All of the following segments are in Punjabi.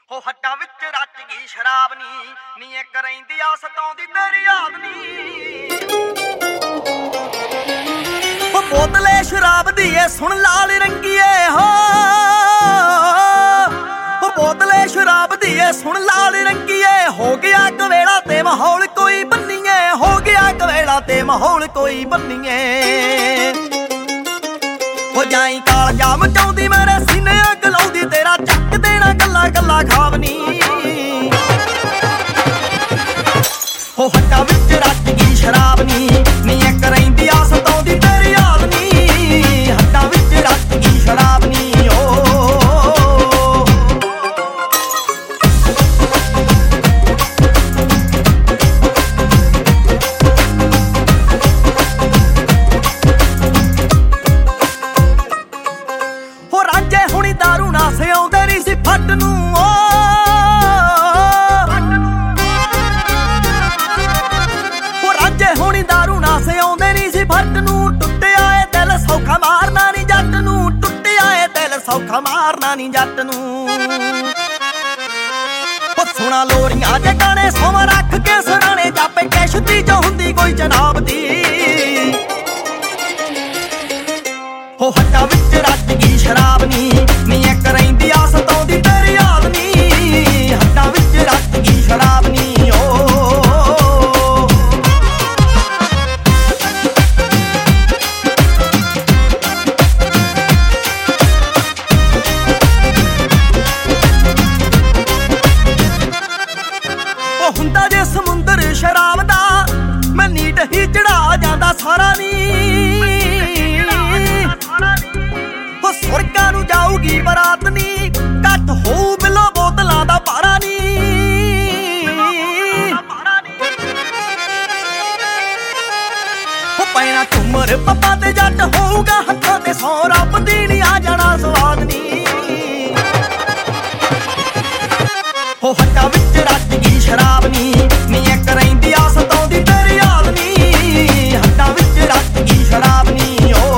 ਹੋ ਹੱਟਾਂ ਵਿੱਚ ਰਚ ਗਈ ਸ਼ਰਾਬ ਨੀ ਇੱਕ ਰਹਿੰਦੀ ਆ ਸਤਾਉਂਦੀ ਤੇਰੀ ਯਾਦ ਨੀ। ਹੋ ਬੋਤਲੇ ਸ਼ਰਾਬ ਦੀ ਏ ਸੁਣ ਲਾਲ ਰੰਗੀਏ ਹੋ ਬੋਤਲੇ ਸ਼ਰਾਬ ਦੀ ਏ ਸੁਣ ਲਾਲ ਰੰਗੀਏ ਹੋ ਗਿਆ ਕਵੇਲਾ ਤੇ ਮਾਹੌਲ ਕੋਈ ਬੰਨੀਏ ਹੋ ਗਿਆ ਕਵੇਲਾ ਤੇ ਮਾਹੌਲ ਕੋਈ ਬੰਨੀਏ। ਹੋ ਜਾਈ ਕਾਲਜਾ ਮਚਾਉਂਦੀ ਮੇਰੇ ਸੀਨੇ ਅੱਗ ਲਾਉਂਦੀ ਤੇਰਾ ਚੱਕ ਦੇਣਾ ਗੱਲਾਂ ਗੱਲਾਂ ਖਾਵਨੀ। ਹੋ ਹੱਟਾਂ ਵਿੱਚ ਰਚ ਗਈ ਸ਼ਰਾਬ ਨੀ ਇੱਕ ਰਹਿੰਦੀ ਆ ਸਤਾਉਂਦੀ ਤੇਰੀ ਯਾਦ ਨੀ। ਹੱਟਾਂ ਵਿੱਚ ਰਚ ਗਈ ਸ਼ਰਾਬ ਨੀ ਦਾਰੂ ਨਾ ਸਿਆਉਂਦੇ ਨੀ ਸੀ ਫੱਟ ਨੂੰ ਹੋ ਰਾਂਝੇ ਹੋਣੀ ਦਾਰੂ ਨਾ ਸਿਆਉਂਦੇ ਨੀ ਸੀ ਫੱਟ ਨੂੰ। ਟੁੱਟਿਆ ਏ ਦਿਲ ਸੌਖਾ ਮਾਰਨਾ ਨੀ ਜੱਟ ਨੂੰ ਟੁੱਟਿਆ ਏ ਦਿਲ ਸੌਖਾ ਮਾਰਨਾ ਨੀ ਜੱਟ ਨੂੰ। ਹੋ ਸੁਣਾ ਲੋਰੀਆਂ ਜੇ ਗਾਣੇ ਸੋਵਾਂ ਰੱਖ ਕੇ ਸਰਾਣੇ ਜਾਪੇ ਕੈਸ਼ਤੀ ਚ ਹੁੰਦੀ ਕੋਈ ਜਨਾਬ ਦੀ। ਹੋ ਹੱਟਾਂ ਵਿੱਚ ਰਚ ਗਈ ਸ਼ਰਾਬ ਨੀ ਇੱਕ ਰਹਿੰਦੀ ਆ ਸਤਾਉਂਦੀ ਤੇਰੀ ਯਾਦ ਨੀ। ਹੱਟਾਂ ਵਿੱਚ ਰਚ ਗਈ ਸ਼ਰਾਬ ਨੀ ਉਹ ਹੁੰਦਾ ਜੇ ਸਮੁੰਦਰ ਸ਼ਰਾਬ ਦਾ ਮੈਂ ਨੀਟ ਹੀ ਚੜਾ ਜਾਂਦਾ ਸਾਰਾ ਨੀ। ਸੁਰਗਾਂ ਨੂੰ ਜਾਊਗੀ ਬਰਾਤ ਨੀ ਘੱਟ ਹੋਊ ਬਿੱਲੋ ਬੋਤਲਾਂ ਦਾ ਭਾਰਾ ਨੀ। ਉਹ ਪੈਣਾ ਝੁੰਮਰ ਪੱਪਾ ਤੇ ਜੱਟ ਹੋਊਗਾ ਹੱਥਾਂ ਤੇ ਸੌ ਰੱਬ ਦੀ ਨੀ ਆ ਜਾਣਾ ਸਵਾਦ ਨੀ। ਹੋ ਹੱਟਾਂ ਵਿੱਚ ਰਚ ਗਈ ਸ਼ਰਾਬ ਨੀ ਇੱਕ ਰਹਿੰਦੀ ਆ ਸਤਾਉਂਦੀ ਤੇਰੀ ਯਾਦ ਨੀ। ਹੱਟਾਂ ਵਿੱਚ ਰਚ ਗਈ ਸ਼ਰਾਬ ਨੀ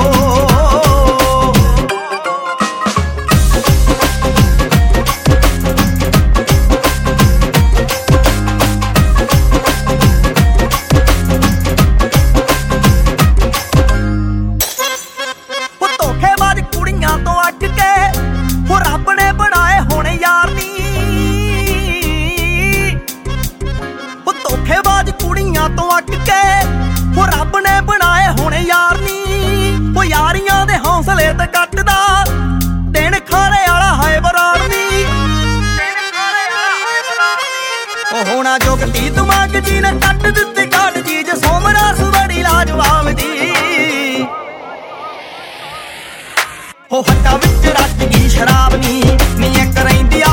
ਕੁੜੀਆਂ ਤੋਂ ਅੱਕ ਕੇ ਹੋ ਰੱਬ ਨੇ ਬਣਾਏ ਹੁਣ ਯਾਰ ਨੀ। ਉਹ ਯਾਰੀਆਂ ਦੇ ਹੌਸਲੇ ਤੇ ਕੱਟਦਾ ਦਿਨ ਖਾਰੇ ਵਾਲਾ ਹੈ ਬਰਾੜ ਨੀ। ਉਹ ਹੋਣਾ ਜੁਗਤੀ ਦਿਮਾਗ ਜੀ ਨੇ ਕੱਟ ਦਿੱਤੀ ਕਾਟ ਚੀਜ਼ ਸੋਮਰਾਸ ਬੜੀ ਲਾਜਵਾਬ ਦੀ। ਹੋ ਹੱਟਾਂ ਵਿੱਚ ਰਚ ਗਈ ਸ਼ਰਾਬ ਨੀ ਇੱਕ ਰਹਿੰਦੀ ਆ